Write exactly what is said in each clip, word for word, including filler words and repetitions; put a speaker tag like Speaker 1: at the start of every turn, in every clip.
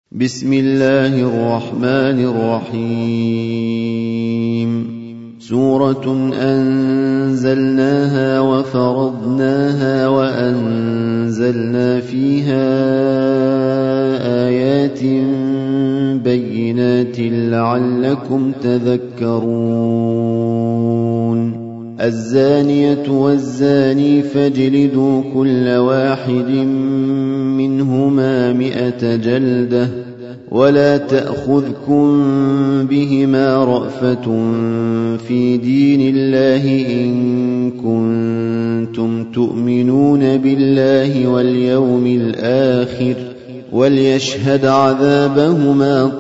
Speaker 1: بسم الله الرحمن الرحيم سورة أنزلناها وفرضناها وأنزلنا فيها آيات بينات لعلكم تذكرون الزانية والزاني فاجلدوا كل واحد منهما مئة جلدة ولا تأخذكم بهما رأفة في دين الله إن كنتم تؤمنون بالله واليوم الآخر وليشهد عذابهما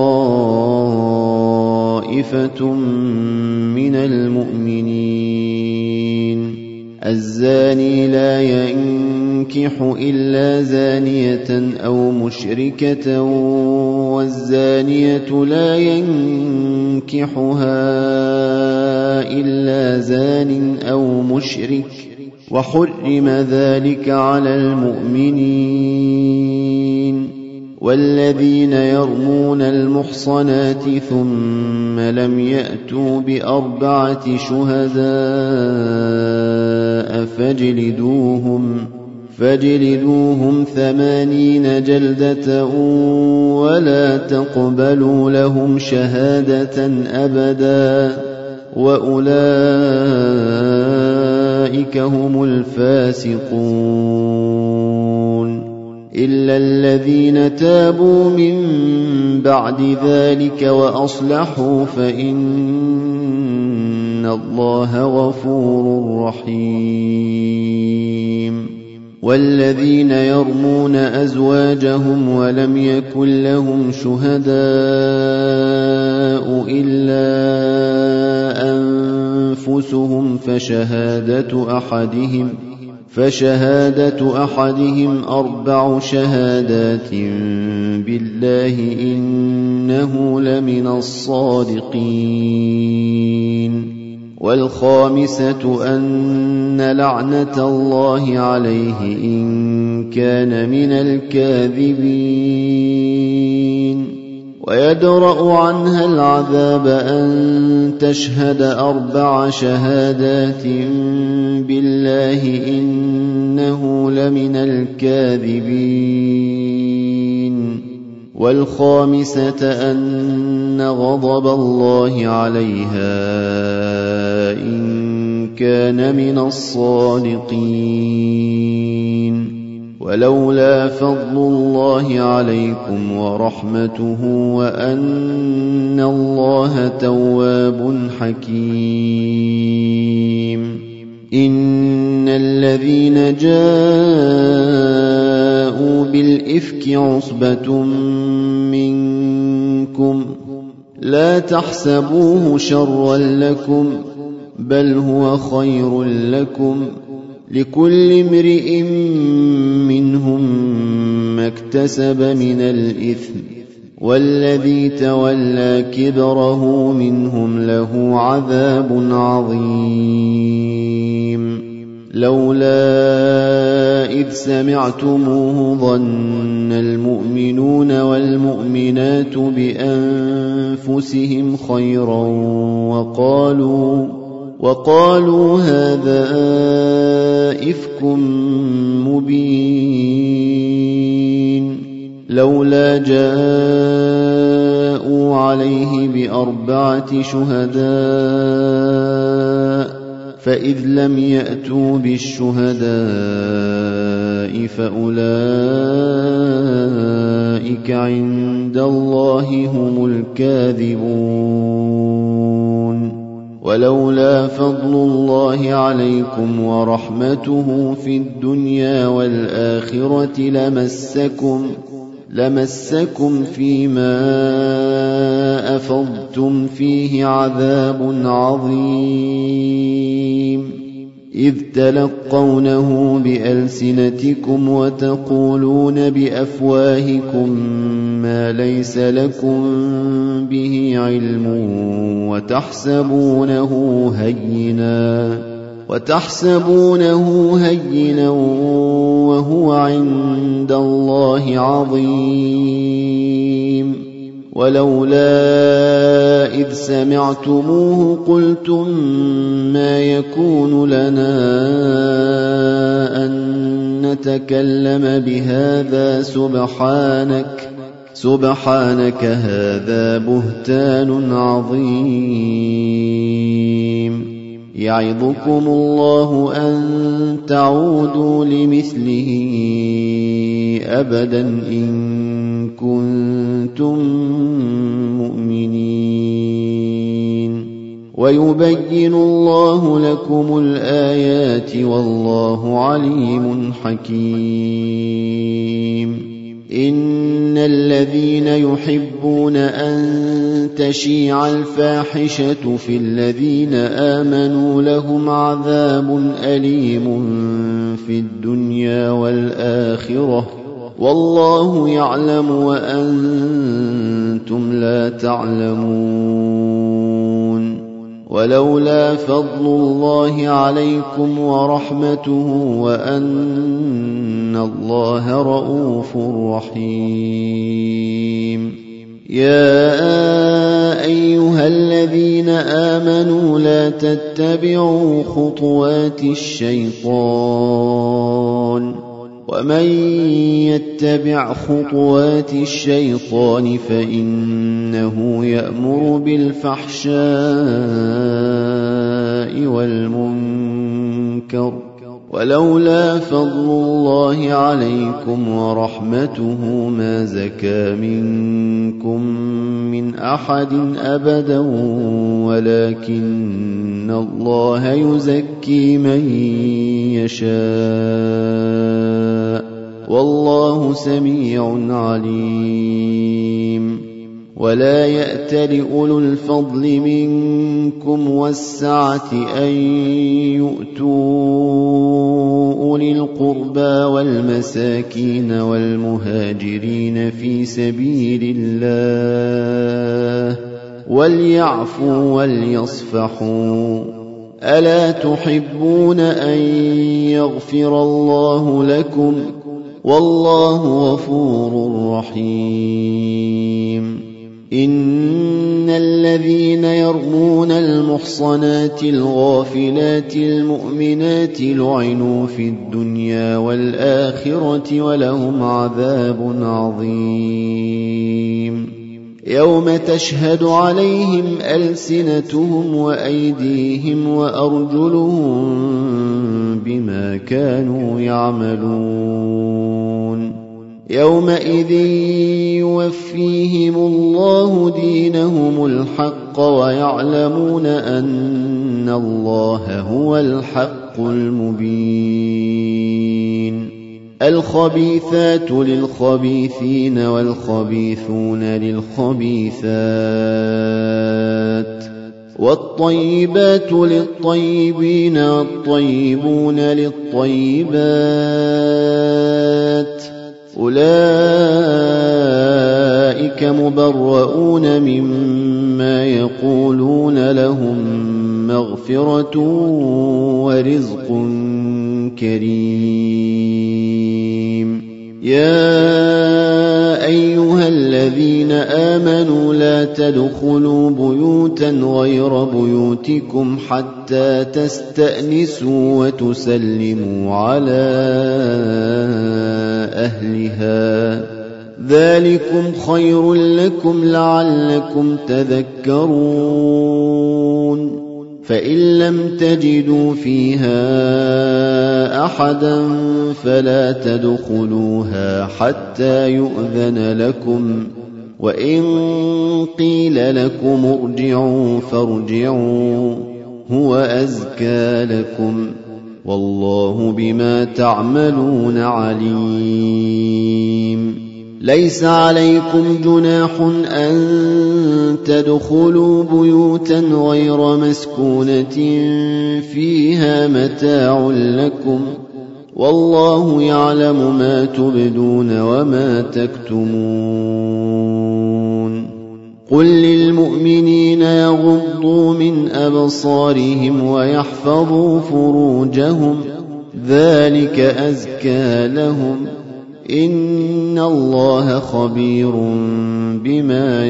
Speaker 1: طائفة من المؤمنين الزاني لا ينكح إلا زانية أو مشركة والزانية لا ينكحها إلا زان أو مشرك وحرم ذلك على المؤمنين والذين يرمون المحصنات ثم لم يأتوا بأربعة شهداء فاجلدوهم فاجلدوهم ثمانين جلدة ولا تقبلوا لهم شهادة أبدا وأولئك هم الفاسقون إلا الذين تابوا من بعد ذلك وأصلحوا فإن الله غفور رحيم والذين يرمون أزواجهم ولم يكن لهم شهداء إلا أنفسهم فشهادة أحدهم فشهادة أحدهم أربع شهادات بالله إنه لمن الصادقين والخامسة أن لعنة الله عليه إن كان من الكاذبين ويدرأ عنها العذاب أن تشهد أربع شهادات بالله إنه لمن الكاذبين والخامسة أن غضب الله عليها إن كان من الصادقين ولولا فضل الله عليكم ورحمته وأن الله تواب حكيم إن الذين جاءوا بالإفك عصبة منكم لا تحسبوه شرا لكم بل هو خير لكم لكل امرئ منهم ما اكتسب من الإثم والذي تولى كبره منهم له عذاب عظيم لولا إذ سمعتموه ظن المؤمنون والمؤمنات بأنفسهم خيرا وقالوا وقالوا هذا إفك مبين لولا جاءوا عليه بأربعة شهداء فإذ لم يأتوا بالشهداء فأولئك عند الله هم الكاذبون ولولا فضل الله عليكم ورحمته في الدنيا والآخرة لمسكم لمسكم فيما أفضتم فيه عذاب عظيم إذ تلقونه بألسنتكم وتقولون بأفواهكم ما ليس لكم به علم وتحسبونه هينا وتحسبونه هينا وهو عند الله عظيم ولولا إذ سمعتموه قلتم ما يكون لنا أن نتكلم بهذا سبحانك سبحانك هذا بهتان عظيم يعظكم الله أن تعودوا لمثله أبدا إن كنتم مؤمنين ويبين الله لكم الآيات والله عليم حكيم إن الذين يحبون أن تشيع الفاحشة في الذين آمنوا لهم عذاب أليم في الدنيا والآخرة والله يعلم وأنتم لا تعلمون ولولا فضل الله عليكم ورحمته وأن الله رؤوف رحيم يا أيها الذين آمنوا لا تتبعوا خطوات الشيطان ومن يتبع خطوات الشيطان فإنه يأمر بالفحشاء والمنكر ولولا فضل الله عليكم ورحمته ما زكى منكم من أحد أبدا ولكن الله يزكي من يشاء والله سميع عليم ولا يأتل أولو الفضل منكم والسعة أن يؤتوا أولي القربى والمساكين والمهاجرين في سبيل الله وليعفوا وليصفحوا ألا تحبون أن يغفر الله لكم والله غفور رحيم إن الذين يرمون المحصنات الغافلات المؤمنات لعنوا في الدنيا والآخرة ولهم عذاب عظيم يوم تشهد عليهم ألسنتهم وأيديهم وأرجلهم بما كانوا يعملون يومئذ يوفيهم الله دينهم الحق ويعلمون أن الله هو الحق المبين الخبيثات للخبيثين والخبيثون للخبيثات والطيبات للطيبين والطيبون للطيبات أولئك مبرؤون مما يقولون لهم مغفرة ورزق كريم يا أيها الذين آمنوا لا تدخلوا بيوتا غير بيوتكم حتى تستأنسوا وتسلموا على أهلها ذلكم خير لكم لعلكم تذكرون فإن لم تجدوا فيها أحدا فلا تدخلوها حتى يؤذن لكم وإن قيل لكم ارجعوا فارجعوا هو أزكى لكم والله بما تعملون عليم ليس عليكم جناح أن تدخلوا بيوتا غير مسكونة فيها متاع لكم والله يعلم ما تبدون وما تكتمون قل للمؤمنين يغضوا من أبصارهم ويحفظوا فروجهم ذلك أزكى لهم إن الله خبير بما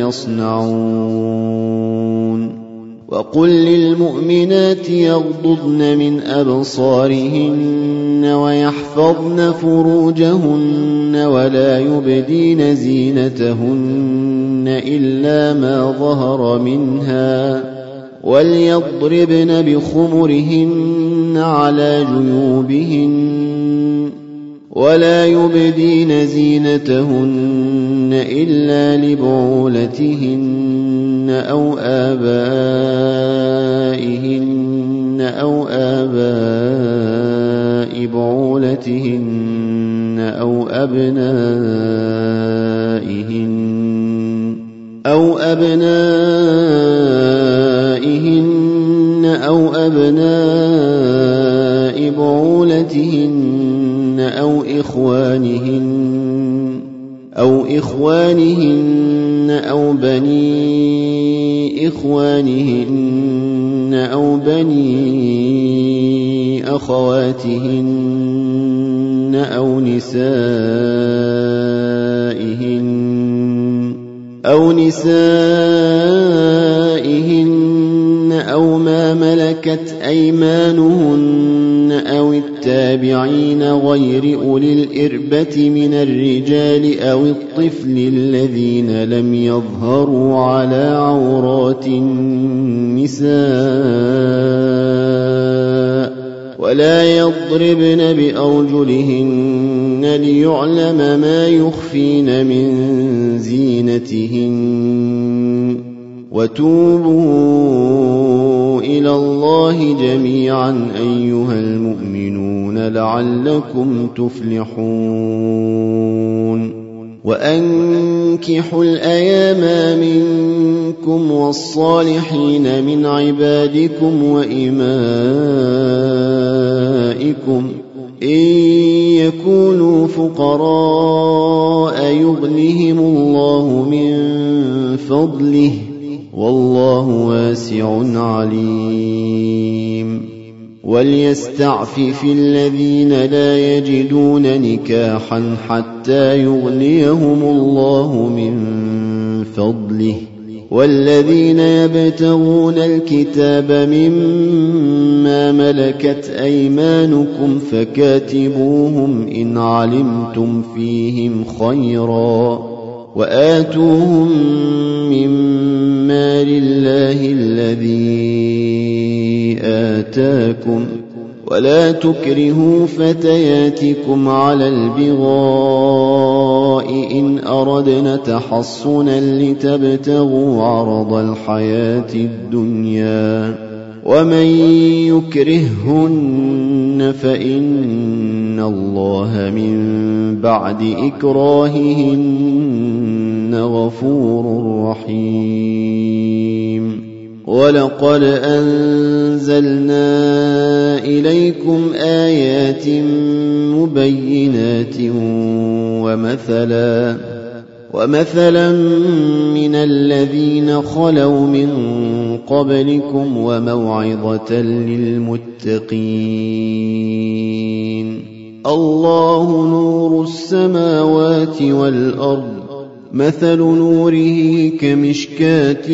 Speaker 1: يصنعون وقل للمؤمنات يغضضن من أبصارهن ويحفظن فروجهن ولا يبدين زينتهن إلا ما ظهر منها وليضربن بخمرهن على جيوبهن ولا يبدين زينتهن إلا لبعولتهن أو آبائهن أو آباء بعولتهن أو أبنائهن أو أبنائهن أو أبناء بعولتهن أو إخوانهن أو إخوانهن أو بني إخوانهن أو بني أخواتهن أو نسائهن أو نسائهن أو ما ملكت أيمانهن أو التابعين غير أولي الإربة من الرجال أو الطفل الذين لم يظهروا على عورات النساء ولا يضربن بأرجلهن ليعلم ما يخفين من زينتهن وتوبوا إلى الله جميعا أيها المؤمنون لعلكم تفلحون وأنكحوا الأيام منكم والصالحين من عبادكم وإمائكم إن يكونوا فقراء يغنهم الله من فضله والله واسع عليم وليستعفف الذين لا يجدون نكاحا حتى يغنيهم الله من فضله والذين يبتغون الكتاب مما ملكت أيمانكم فكاتبوهم إن علمتم فيهم خيرا وآتوهم مما لله الذي آتاكم ولا تكرهوا فتياتكم على البغاء إن أردنا تحصنا لتبتغوا عرض الحياة الدنيا ومن يكرههن فإن الله من بعد إكراههن غفور رحيم ولقد أنزلنا إليكم آيات مبينات ومثلا ومثلا من الذين خلوا من قبلكم وموعظة للمتقين الله نور السماوات والأرض مثل نوره كمشكاة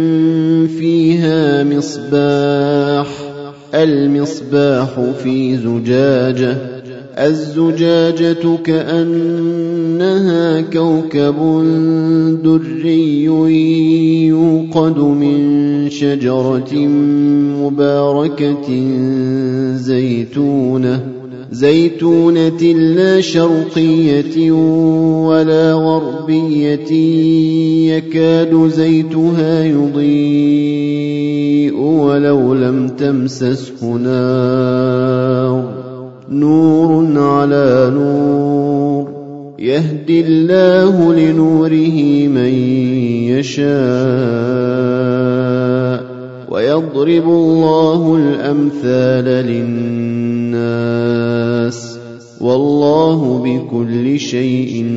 Speaker 1: فيها مصباح المصباح في زجاجة الزجاجة كأنها كوكب دري يوقد من شجرة مباركة زيتونة زيتونة لا شرقية ولا غربية يكاد زيتها يضيء ولو لم تمسسه نار نور على نور يهدي الله لنوره من يشاء ويضرب الله الأمثال للناس والله بكل شيء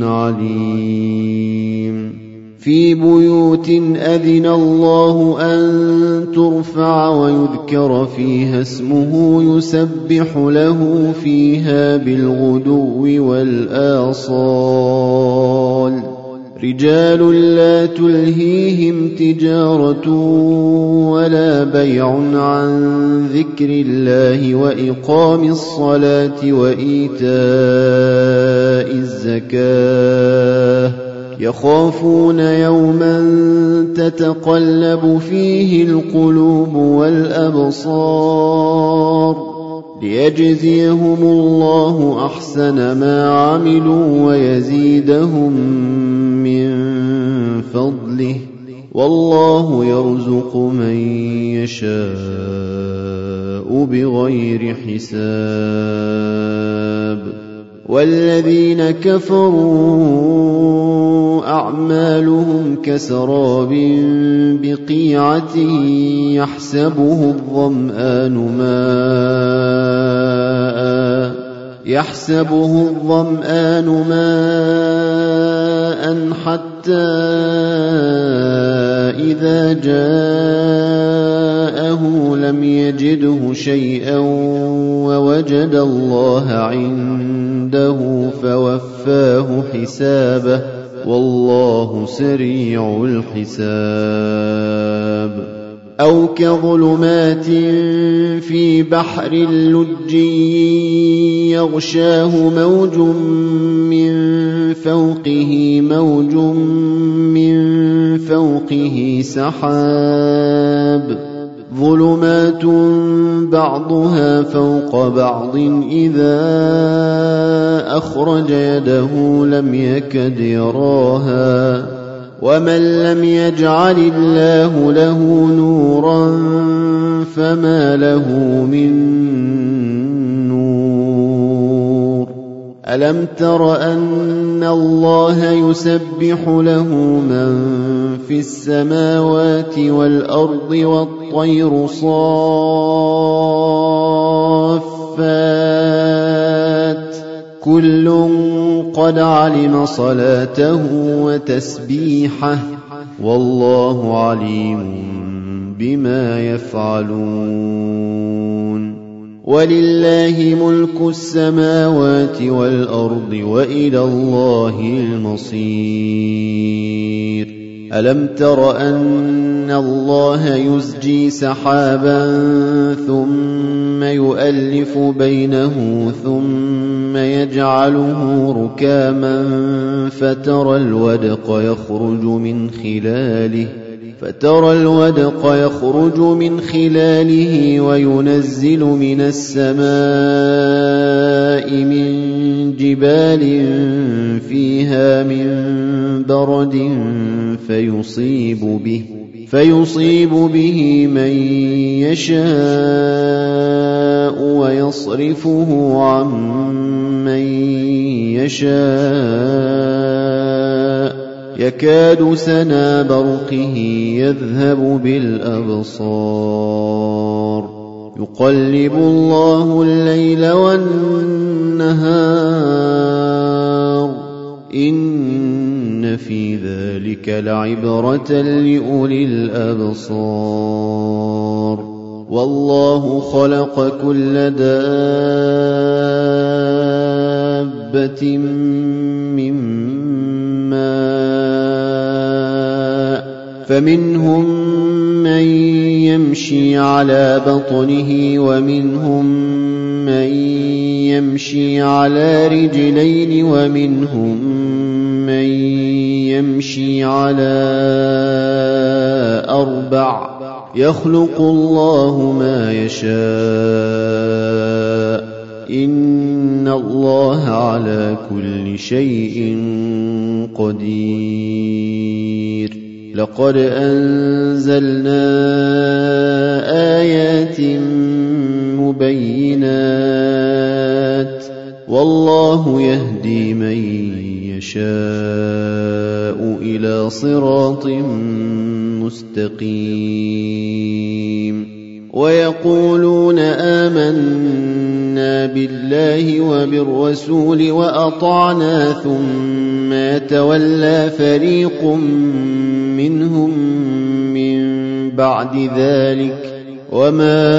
Speaker 1: عليم في بيوت أذن الله أن ترفع ويذكر فيها اسمه يسبح له فيها بالغدو والآصال رجال لا تلهيهم تجارة ولا بيع عن ذكر الله وإقام الصلاة وإيتاء الزكاة يخافون يوما تتقلب فيه القلوب والأبصار ليجزيهم الله أحسن ما عملوا ويزيدهم من فضله والله يرزق من يشاء بغير حساب والذين كفروا أعمالهم كسراب بقيعة يحسبه الظمآن ماء يحسبه الظمآن ماء حتى إذا جاءه لم يجده شيئا ووجد الله عنده فوفاه حسابه والله سريع الحساب أو كظلمات في بحر لج يغشاه موج من فوقه موج من فوقه سحاب ظلمات بعضها فوق بعض إذا أخرج يده لم يكد يراها ومن لم يجعل الله له نورا فما له من نور ألم تر أن الله يسبح له من في السماوات والأرض والطير صافات كل قد علم صلاته وتسبيحه والله عليم بما يفعلون ولله ملك السماوات والأرض وإلى الله المصير ألم تر أن الله يزجي سحابا ثم يؤلف بينه ثم يجعله ركاما فترى الودق يخرج من خلاله فترى الودق يخرج من خلاله وينزل من السماء من جبال فيها من برد فيصيب به فيصيب به من يشاء ويصرفه عن من يشاء يكاد سنا برقه يذهب بالأبصار يقلب الله الليل والنهار إن في ذلك لعبرة لأولي الأبصار والله خلق كل دابة من ماء فمنهم من يمشي على بطنه ومنهم من يمشي على رجلين ومنهم من يمشي على أربع يخلق الله ما يشاء إن الله على كل شيء قدير لقد أنزلنا آيات مبينات والله يهدي من يشاء إلى صراط مستقيم ويقولون آمنا بالله وبالرسول وأطعنا ثم يتولى فريق منهم من بعد ذلك وما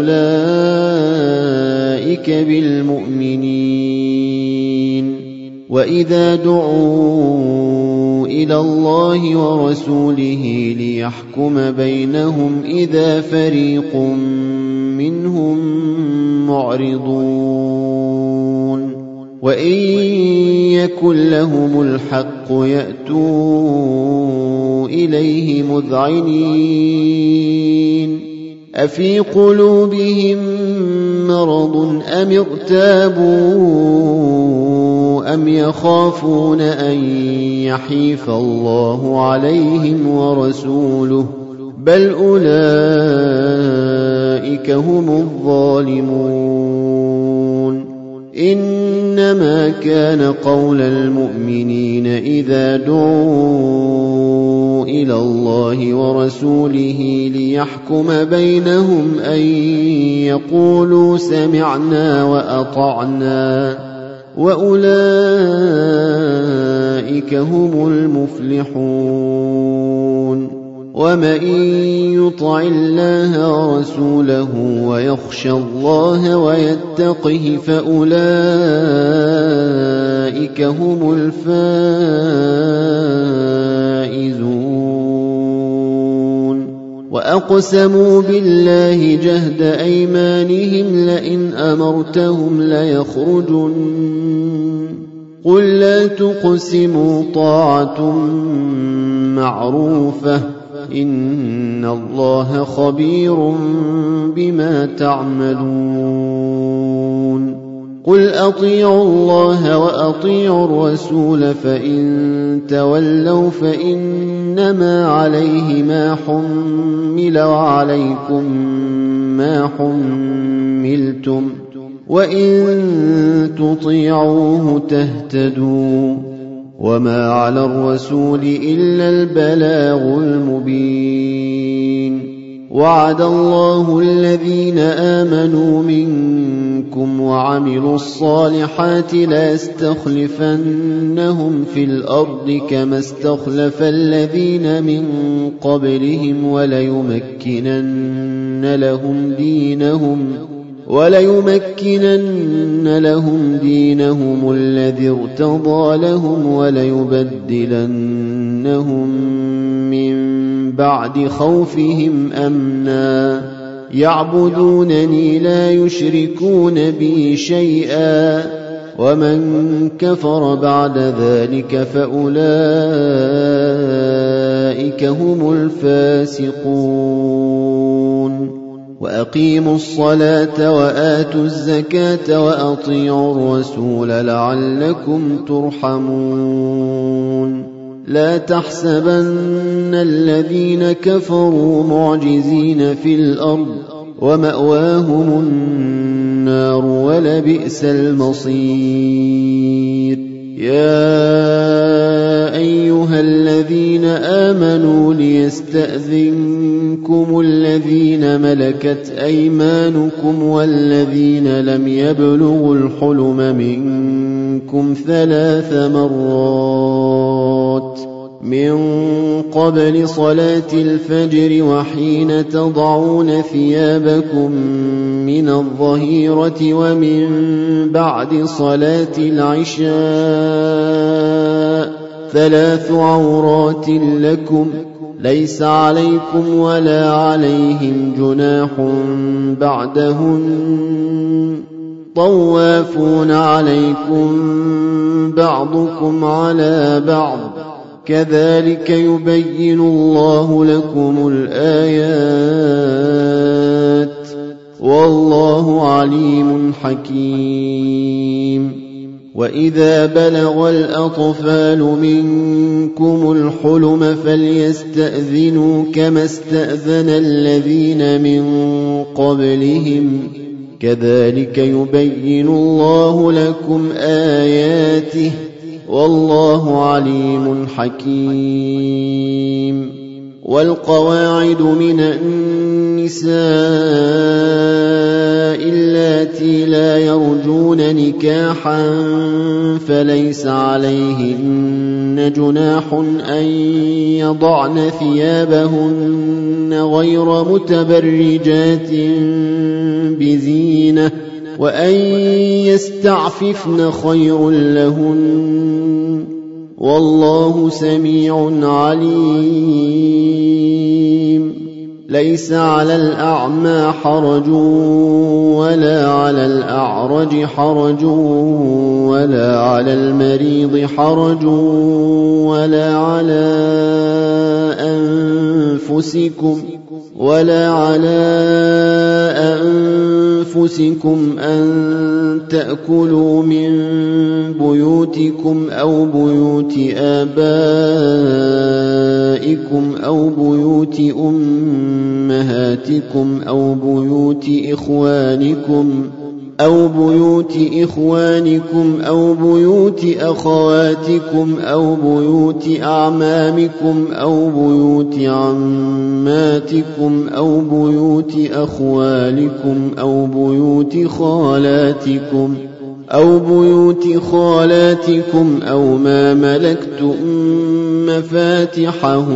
Speaker 1: أولئك بالمؤمنين وإذا دعوا إلى الله ورسوله ليحكم بينهم إذا فريق منهم معرضون وإن يكن لهم الحق يأتوا إليه مذعنين أفي قلوبهم مرض أم ارتابوا أم يخافون أن يحيف الله عليهم ورسوله بل أولئك هم الظالمون إنما كان قول المؤمنين إذا دعوا إلى الله ورسوله ليحكم بينهم أن يقولوا سمعنا وأطعنا وأولئك هم المفلحون ومن يطع الله ورسوله ويخشى الله ويتقه فأولئك هم الفائزون وأقسموا بالله جهد أيمانهم لئن أمرتهم ليخرجن قل لا تقسموا طاعة معروفة إن الله خبير بما تعملون قل أطيعوا الله وأطيعوا الرسول فإن تولوا فإنما عليه ما حمل وعليكم ما حملتم وإن تطيعوه تهتدوا وما على الرسول إلا البلاغ المبين وعد الله الذين آمنوا منكم وعملوا الصالحات ليستخلفنهم في الأرض كما استخلف الذين من قبلهم وليمكنن لهم دينهم وليمكنن لهم دينهم الذي ارتضى لهم وليبدلنهم من بعد خوفهم أمنا يعبدونني لا يشركون بي شيئا ومن كفر بعد ذلك فأولئك هم الفاسقون وأقيموا الصلاة وآتوا الزكاة وأطيعوا الرسول لعلكم ترحمون لا تحسبن الذين كفروا معجزين في الأرض ومأواهم النار ولبئس المصير يا أيها الذين آمنوا ليستأذنكم الذين ملكت أيمانكم والذين لم يبلغوا الحلم منكم ثلاث مرات من قبل صلاة الفجر وحين تضعون ثيابكم من الظهيرة ومن بعد صلاة العشاء ثلاث عورات لكم ليس عليكم ولا عليهم جناح بعدهن طوافون عليكم بعضكم على بعض كذلك يبين الله لكم الآيات والله عليم حكيم وإذا بلغ الأطفال منكم الحلم فليستأذنوا كما استأذن الذين من قبلهم كذلك يبين الله لكم آياته والله عليم حكيم والقواعد من النساء اللاتي لا يرجون نكاحا فليس عليهن جناح أن يضعن ثيابهن غير متبرجات بزينة وأن يستعففن خير لهن والله سميع عليم ليس على الأعمى حرج ولا على الأعرج حرج ولا على المريض حرج ولا على أنفسكم ولا على أنفسكم أن تأكلوا من بيوتكم أو بيوت آبائكم أو بيوت أمهاتكم أو بيوت إخوانكم أو بيوت إخوانكم أو بيوت أخواتكم أو بيوت أعمامكم أو بيوت عماتكم أو بيوت أخوالكم أو بيوت خالاتكم أو بيوت خالاتكم أو ما ملكتم مفاتحه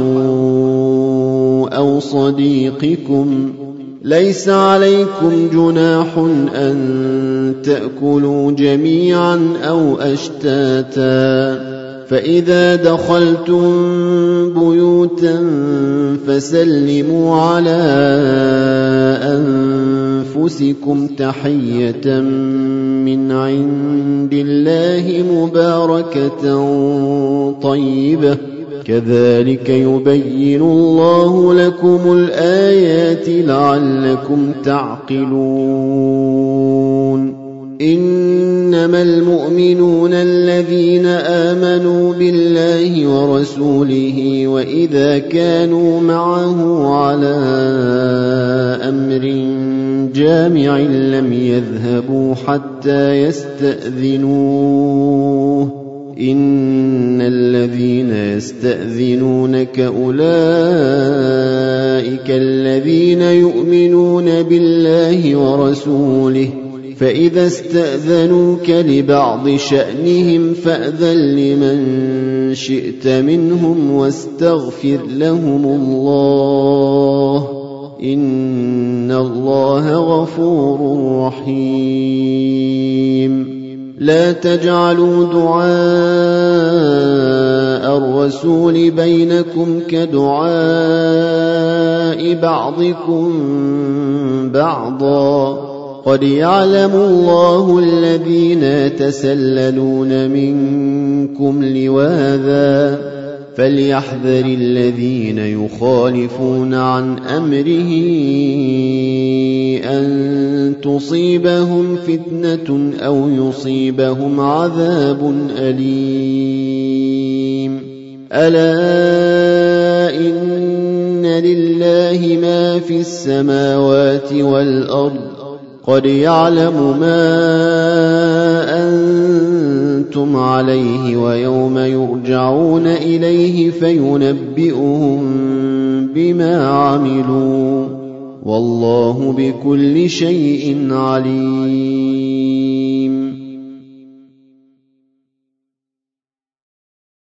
Speaker 1: أو صديقكم ليس عليكم جناح أن تأكلوا جميعا أو أشتاتا فإذا دخلتم بيوتا فسلموا على أنفسكم تحية من عند الله مباركة طيبة كذلك يبين الله لكم الآيات لعلكم تعقلون إنما المؤمنون الذين آمنوا بالله ورسوله وإذا كانوا معه على أمر جامع لم يذهبوا حتى يستأذنوه إن الذين يستأذنونك أولئك الذين يؤمنون بالله ورسوله فإذا استأذنوك لبعض شأنهم فأذن لمن شئت منهم واستغفر لهم الله إن الله غفور رحيم لا تجعلوا دعاء الرسول بينكم كدعاء بعضكم بعضا قد يعلم الله الذين يتسللون منكم لواذا فليحذر الذين يخالفون عن أمره أن تصيبهم فتنة أو يصيبهم عذاب أليم ألا إن لله ما في السماوات والأرض قد يعلم ما أنتم عليه ويوم يرجعون إليه فينبئهم بما عملوا والله بكل شيء عليم